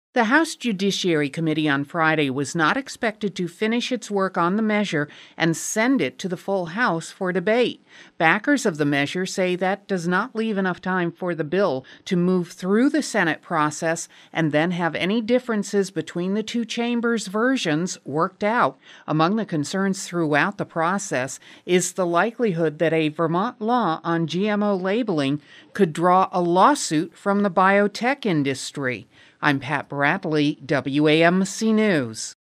The House Judiciary Committee on Friday was not expected to finish its work on the measure and send it to the full House for debate. Backers of the measure say that does not leave enough time for the bill to move through the Senate process and then have any differences between the two chambers' versions worked out. Among the concerns throughout the process is the likelihood that a Vermont law on GMO labeling could draw a lawsuit from the biotech industry. I'm Pat Bradley, WAMC News.